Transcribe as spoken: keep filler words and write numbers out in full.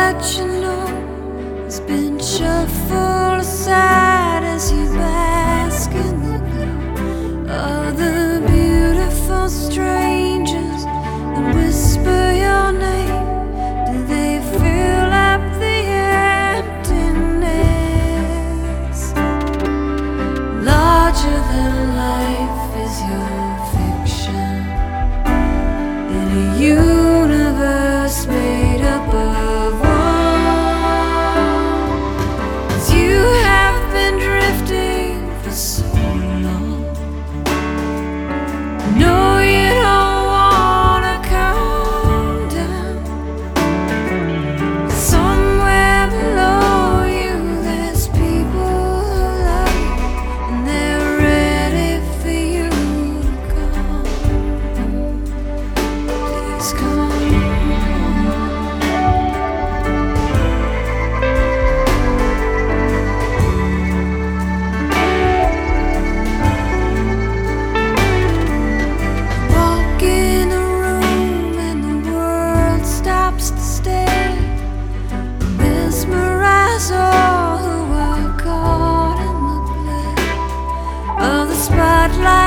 what you know has been shuffled aside as you bask in the glow of the beautiful strangers that whisper your name. Do they fill up the emptiness? Larger than life is your fiction in a universe made up of one. 'Cause you have been drifting for so long. No, you don't wanna come down. Somewhere below you there's people who love you, and they're ready for you to come. Please come. Walk in a room and the world stops to stare, mesmerize all who are caught in the glare of the spotlight.